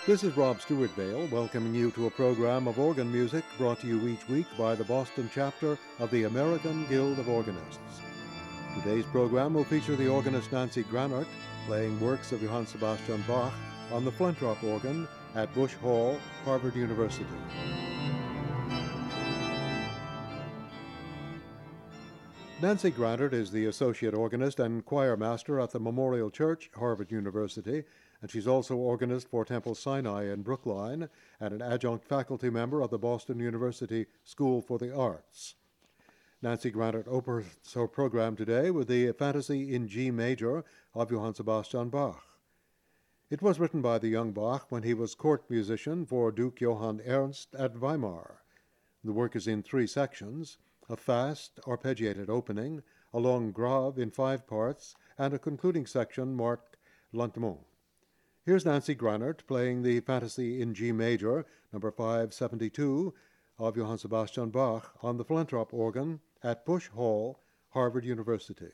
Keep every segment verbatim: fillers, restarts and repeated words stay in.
This is Rob Stewart Vale welcoming you to a program of organ music brought to you each week by the Boston chapter of the American Guild of Organists. Today's program will feature the organist Nancy Granert playing works of Johann Sebastian Bach on the Flentrop organ at Bush Hall, Harvard University. Nancy Granert is the associate organist and choir master at the Memorial Church, Harvard University, and she's also organist for Temple Sinai in Brookline and an adjunct faculty member of the Boston University School for the Arts. Nancy Granert opens her program today with the Fantasy in G Major of Johann Sebastian Bach. It was written by the young Bach when he was court musician for Duke Johann Ernst at Weimar. The work is in three sections: a fast, arpeggiated opening, a long grave in five parts, and a concluding section marked Lentement. Here's Nancy Granert playing the Fantasy in G Major, number five seventy-two, of Johann Sebastian Bach on the Flentrop organ at Bush Hall, Harvard University.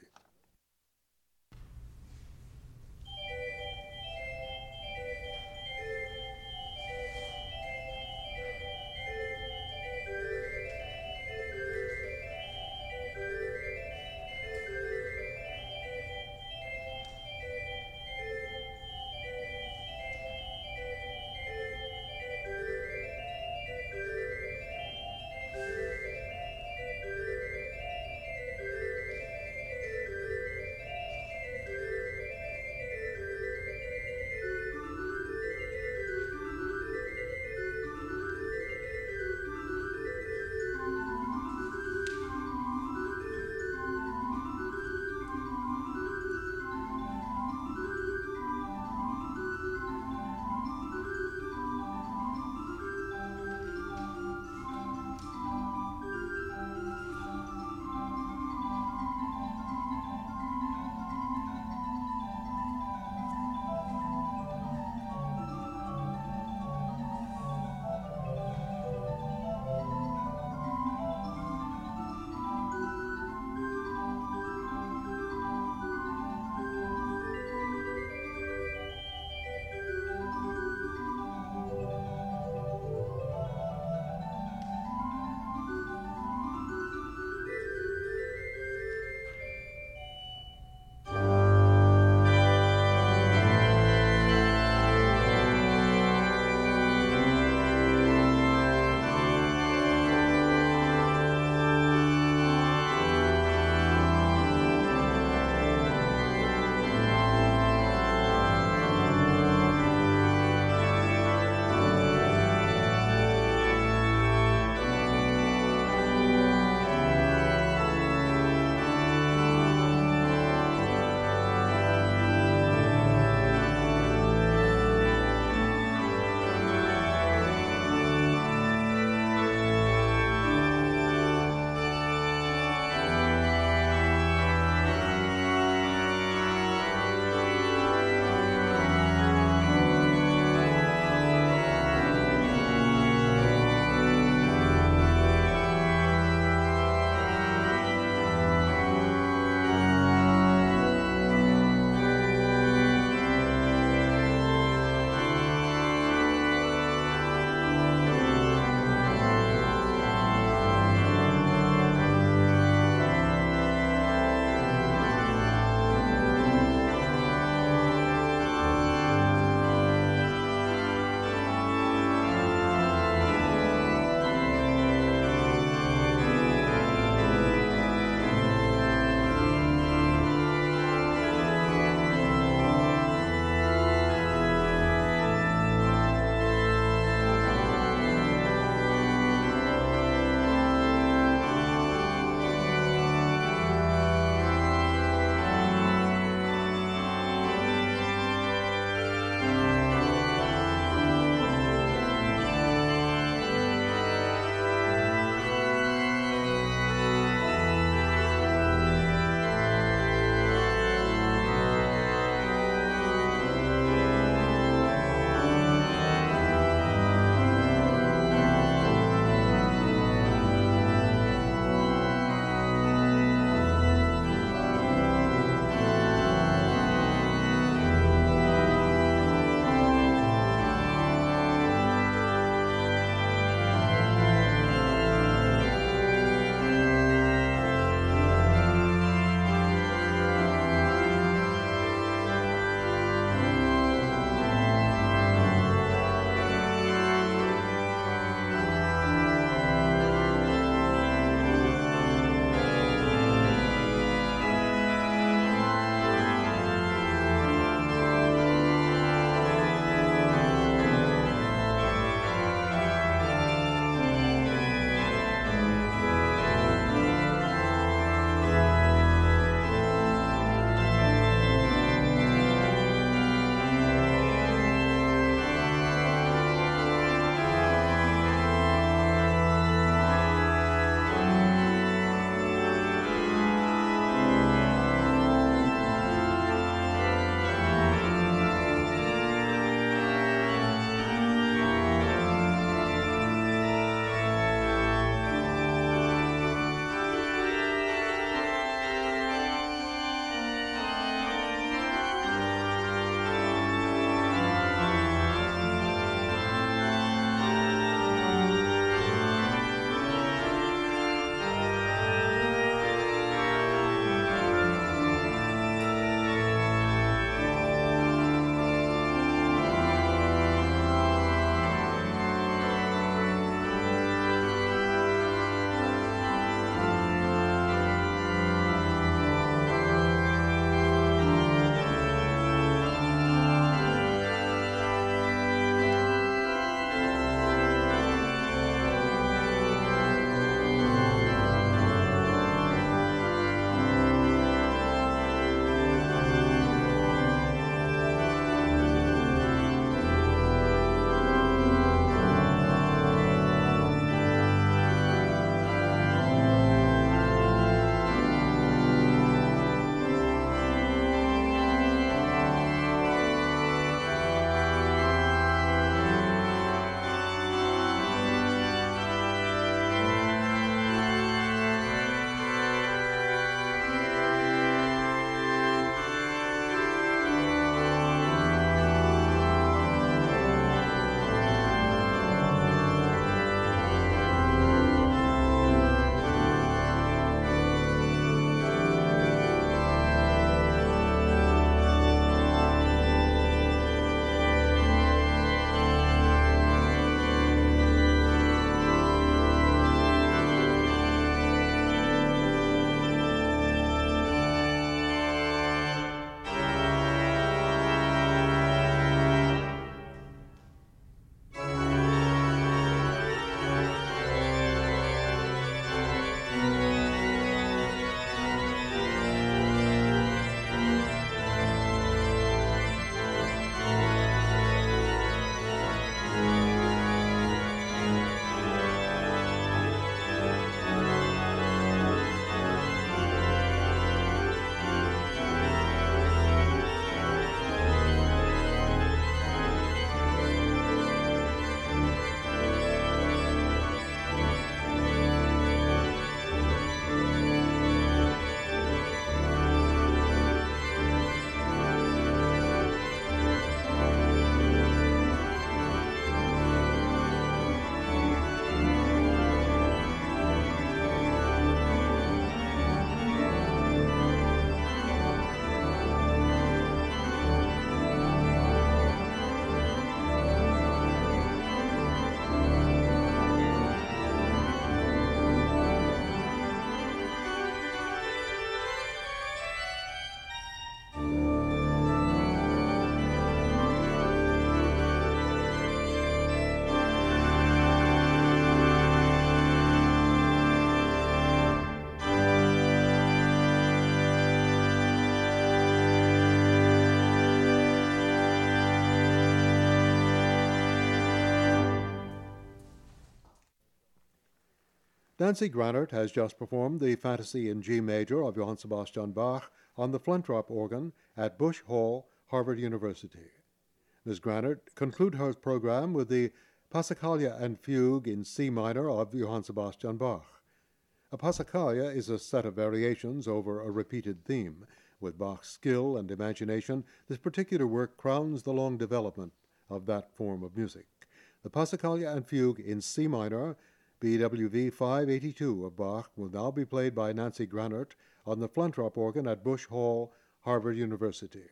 Nancy Granert has just performed the Fantasy in G major of Johann Sebastian Bach on the Flintrop organ at Bush Hall, Harvard University. Miz Granert concluded her program with the Passacaglia and Fugue in C minor of Johann Sebastian Bach. A passacaglia is a set of variations over a repeated theme. With Bach's skill and imagination, this particular work crowns the long development of that form of music. The Passacaglia and Fugue in C minor, B W V five eighty-two of Bach, will now be played by Nancy Granert on the Flintrop organ at Bush Hall, Harvard University.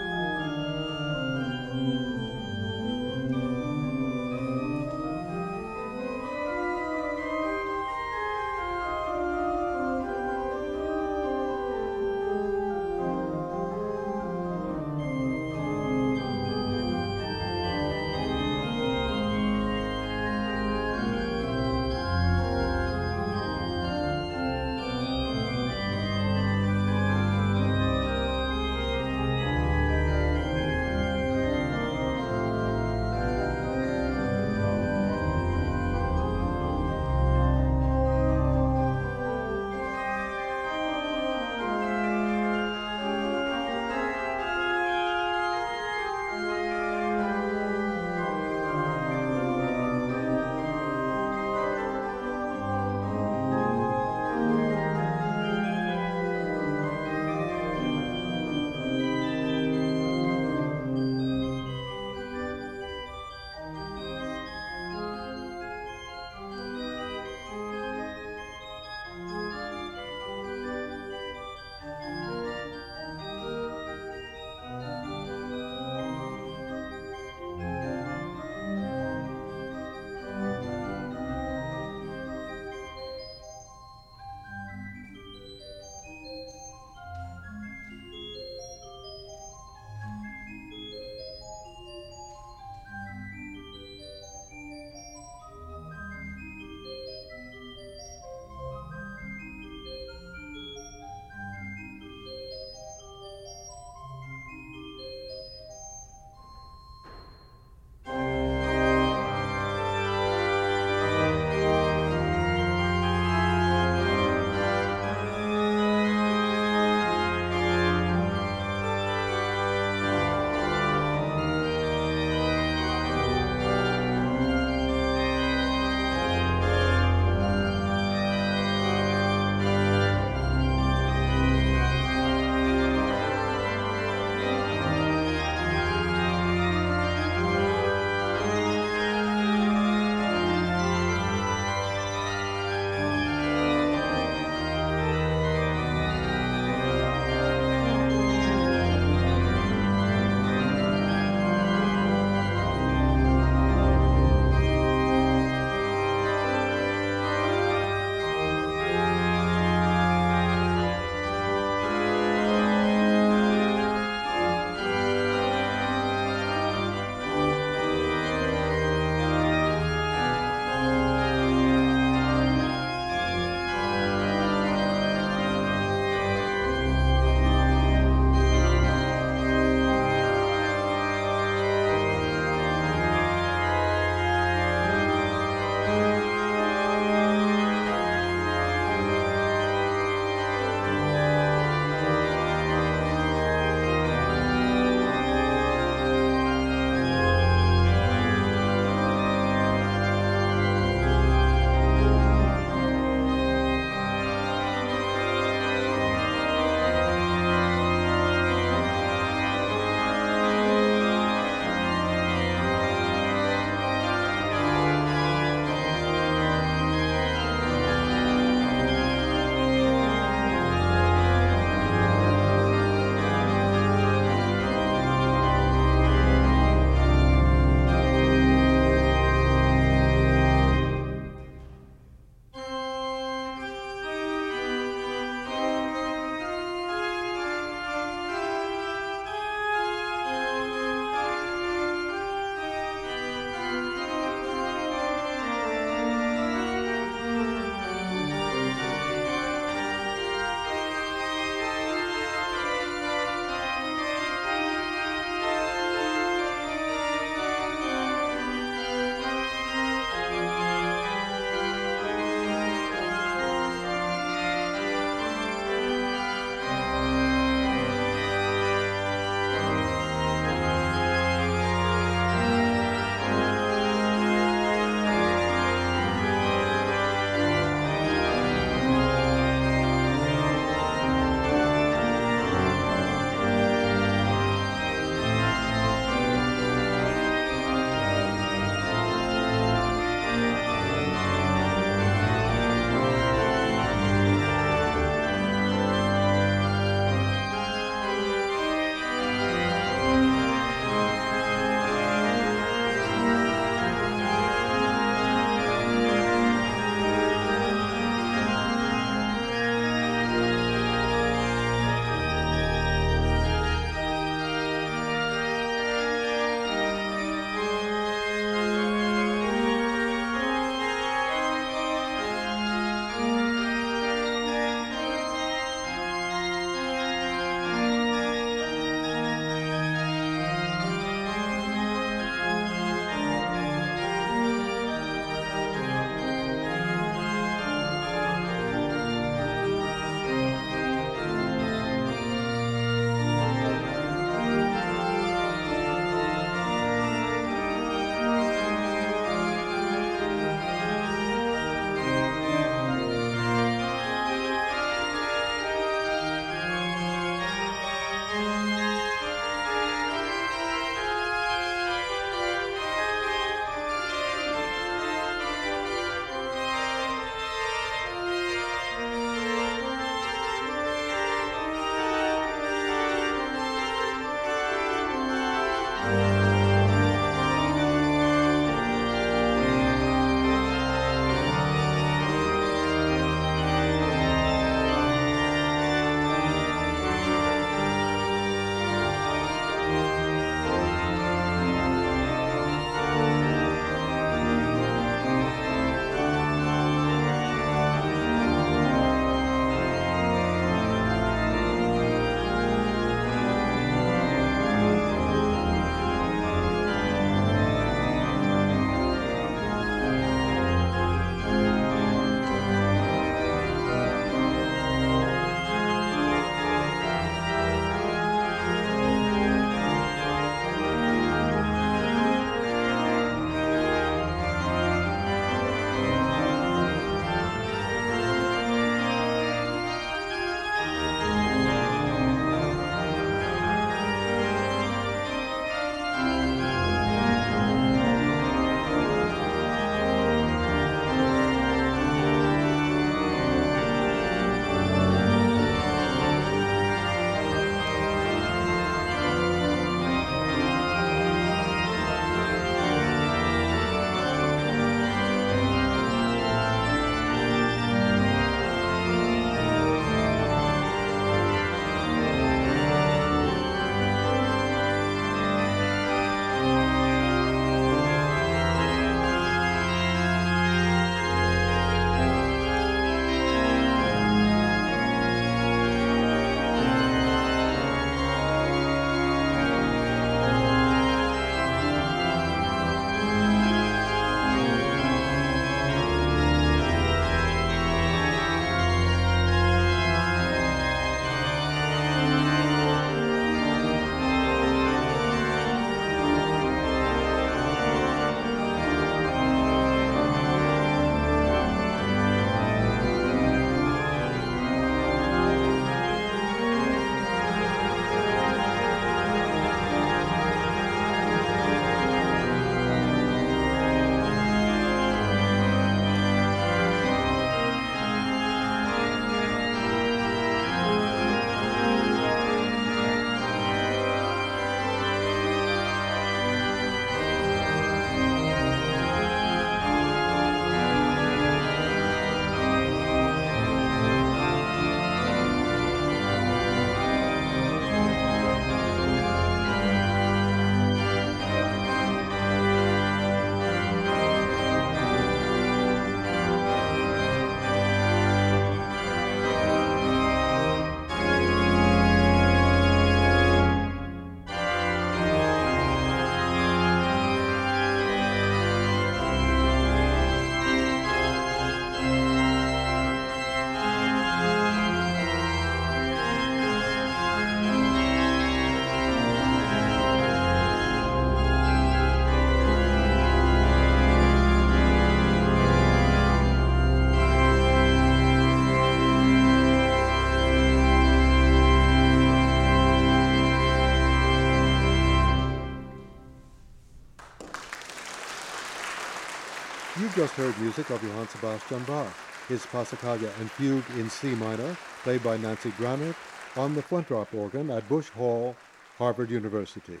just heard music of Johann Sebastian Bach, his Passacaglia and Fugue in C minor, played by Nancy Granert on the front-drop organ at Bush Hall, Harvard University.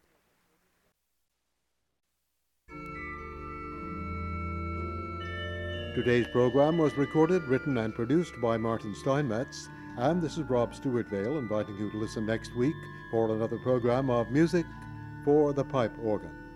Today's program was recorded, written, and produced by Martin Steinmetz, and this is Rob Stewart-Vale inviting you to listen next week for another program of Music for the Pipe Organ.